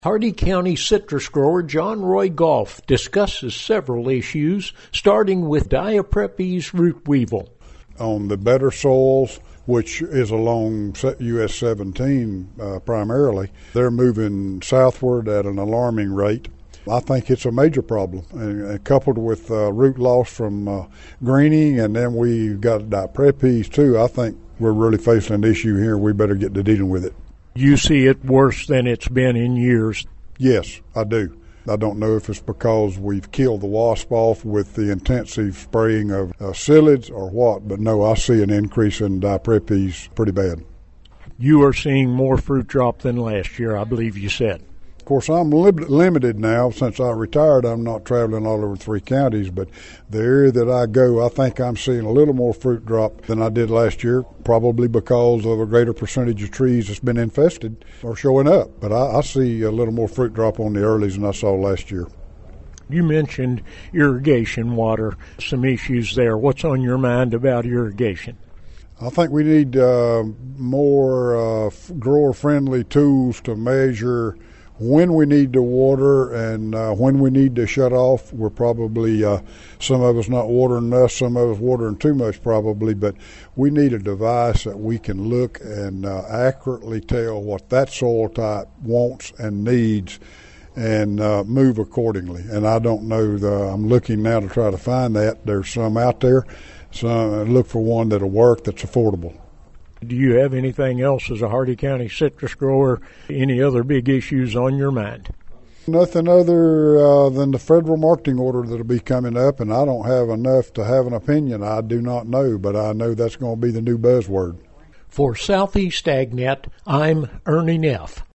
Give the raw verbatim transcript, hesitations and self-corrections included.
Hardy County citrus grower John Roy Goff discusses several issues, starting with Diaprepes root weevil. On the better soils, which is along U S seventeen uh, primarily, they're moving southward at an alarming rate. I think it's a major problem, and, and coupled with uh, root loss from uh, greening, and then we've got Diaprepes too. I think we're really facing an issue here. We better get to dealing with it. You see it worse than it's been in years? Yes, I do. I don't know if it's because we've killed the wasp off with the intensive spraying of uh, psyllids or what, but no, I see an increase in Diaprepes pretty bad. You are seeing more fruit drop than last year, I believe you said. Of course, I'm li- limited now. Since I retired, I'm not traveling all over three counties, but the area that I go, I think I'm seeing a little more fruit drop than I did last year, probably because of a greater percentage of trees that's been infested or showing up. But I, I see a little more fruit drop on the earlies than I saw last year. You mentioned irrigation water, some issues there. What's on your mind about irrigation? I think we need uh, more uh, grower-friendly tools to measure when we need to water and uh, when we need to shut off. We're probably, uh, some of us not watering enough, some of us watering too much probably, but we need a device that we can look and uh, accurately tell what that soil type wants and needs and uh, move accordingly. And I don't know, the, I'm looking now to try to find that. There's some out there, so I look for one that'll work that's affordable. Do you have anything else as a Hardy County citrus grower, any other big issues on your mind? Nothing other uh, than the federal marketing order that'll be coming up, and I don't have enough to have an opinion. I do not know, but I know that's going to be the new buzzword. For Southeast AgNet, I'm Ernie Neff.